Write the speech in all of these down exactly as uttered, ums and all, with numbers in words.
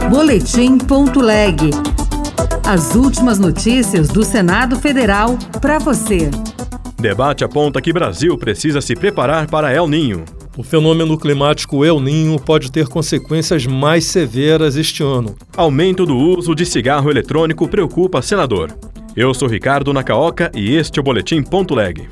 Boletim ponto leg. As últimas notícias do Senado Federal para você. Debate aponta que Brasil precisa se preparar para El Niño. O fenômeno climático El Niño pode ter consequências mais severas este ano. Aumento do uso de cigarro eletrônico preocupa senador. Eu sou Ricardo Nakaoka e este é o Boletim ponto leg.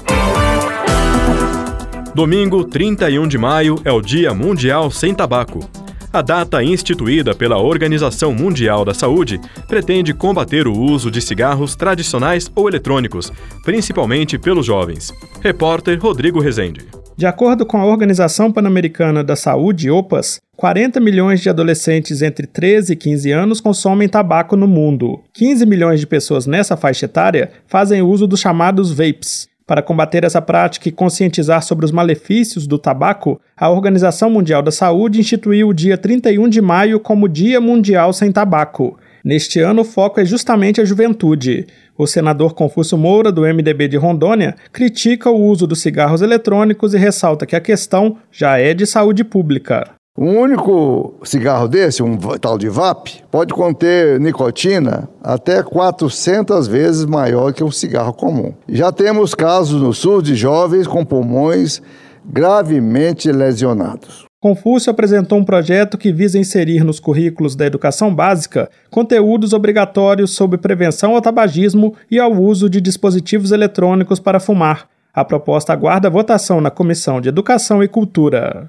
Domingo, trinta e um de maio, é o Dia Mundial Sem Tabaco. A data instituída pela Organização Mundial da Saúde pretende combater o uso de cigarros tradicionais ou eletrônicos, principalmente pelos jovens. Repórter Rodrigo Rezende. De acordo com a Organização Pan-Americana da Saúde, OPAS, quarenta milhões de adolescentes entre treze e quinze anos consomem tabaco no mundo. quinze milhões de pessoas nessa faixa etária fazem uso dos chamados vapes. Para combater essa prática e conscientizar sobre os malefícios do tabaco, a Organização Mundial da Saúde instituiu o dia trinta e um de maio como Dia Mundial Sem Tabaco. Neste ano, o foco é justamente a juventude. O senador Confúcio Moura, do M D B de Rondônia, critica o uso dos cigarros eletrônicos e ressalta que a questão já é de saúde pública. Um único cigarro desse, um tal de vape, pode conter nicotina até quatrocentas vezes maior que um cigarro comum. Já temos casos no sul de jovens com pulmões gravemente lesionados. Confúcio apresentou um projeto que visa inserir nos currículos da educação básica conteúdos obrigatórios sobre prevenção ao tabagismo e ao uso de dispositivos eletrônicos para fumar. A proposta aguarda votação na Comissão de Educação e Cultura.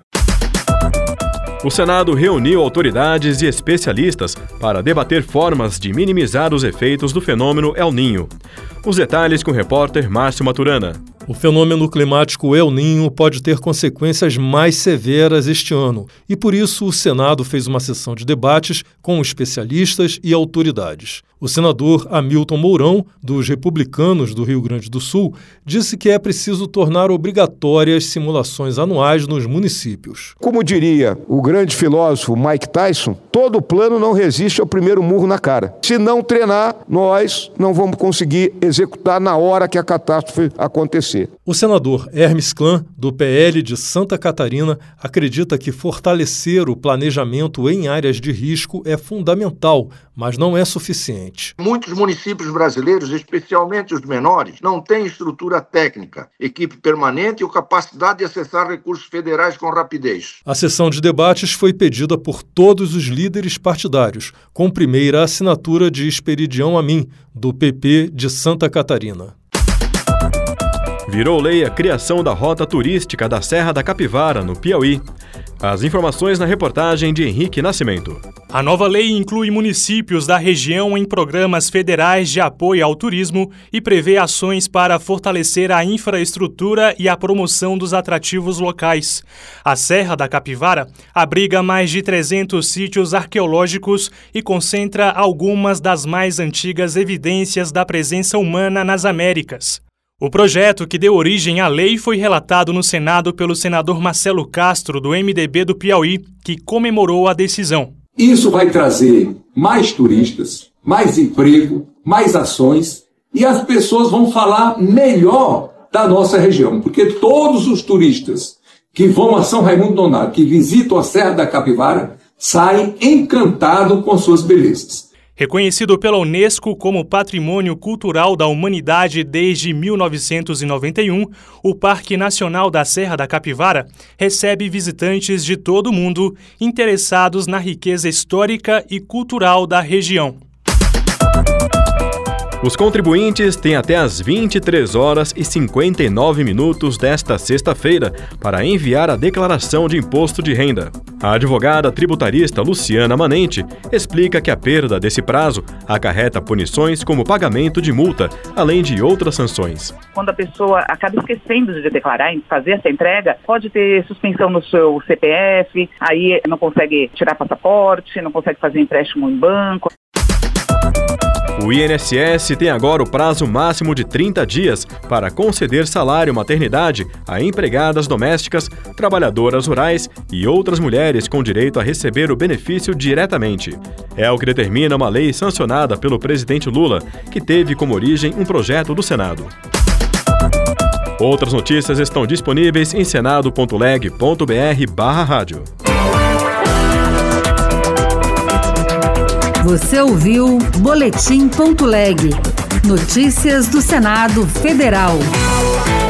O Senado reuniu autoridades e especialistas para debater formas de minimizar os efeitos do fenômeno El Niño. Os detalhes com o repórter Márcio Maturana. O fenômeno climático El Niño pode ter consequências mais severas este ano e, por isso, o Senado fez uma sessão de debates com especialistas e autoridades. O senador Hamilton Mourão, dos Republicanos do Rio Grande do Sul, disse que é preciso tornar obrigatórias simulações anuais nos municípios. Como diria o grande filósofo Mike Tyson, todo plano não resiste ao primeiro murro na cara. Se não treinar, nós não vamos conseguir executar na hora que a catástrofe acontecer. O senador Hermes Klan, do P L de Santa Catarina, acredita que fortalecer o planejamento em áreas de risco é fundamental, mas não é suficiente. Muitos municípios brasileiros, especialmente os menores, não têm estrutura técnica, equipe permanente ou capacidade de acessar recursos federais com rapidez. A sessão de debates foi pedida por todos os líderes partidários, com primeira assinatura de Esperidião Amin, do P P de Santa Catarina. Virou lei a criação da rota turística da Serra da Capivara, no Piauí. As informações na reportagem de Henrique Nascimento. A nova lei inclui municípios da região em programas federais de apoio ao turismo e prevê ações para fortalecer a infraestrutura e a promoção dos atrativos locais. A Serra da Capivara abriga mais de trezentos sítios arqueológicos e concentra algumas das mais antigas evidências da presença humana nas Américas. O projeto que deu origem à lei foi relatado no Senado pelo senador Marcelo Castro, do M D B do Piauí, que comemorou a decisão. Isso vai trazer mais turistas, mais emprego, mais ações e as pessoas vão falar melhor da nossa região, porque todos os turistas que vão a São Raimundo Nonato, que visitam a Serra da Capivara, saem encantados com suas belezas. Reconhecido pela Unesco como Patrimônio Cultural da Humanidade desde mil novecentos e noventa e um, o Parque Nacional da Serra da Capivara recebe visitantes de todo o mundo interessados na riqueza histórica e cultural da região. Os contribuintes têm até às vinte e três horas e cinquenta e nove minutos desta sexta-feira para enviar a declaração de imposto de renda. A advogada tributarista Luciana Manente explica que a perda desse prazo acarreta punições como pagamento de multa, além de outras sanções. Quando a pessoa acaba esquecendo de declarar, em fazer essa entrega, pode ter suspensão no seu C P F, aí não consegue tirar passaporte, não consegue fazer empréstimo em banco. O I N S S tem agora o prazo máximo de trinta dias para conceder salário maternidade a empregadas domésticas, trabalhadoras rurais e outras mulheres com direito a receber o benefício diretamente. É o que determina uma lei sancionada pelo presidente Lula, que teve como origem um projeto do Senado. Outras notícias estão disponíveis em senado ponto leg ponto br barra rádio. Você ouviu Boletim Ponto Leg. Notícias do Senado Federal.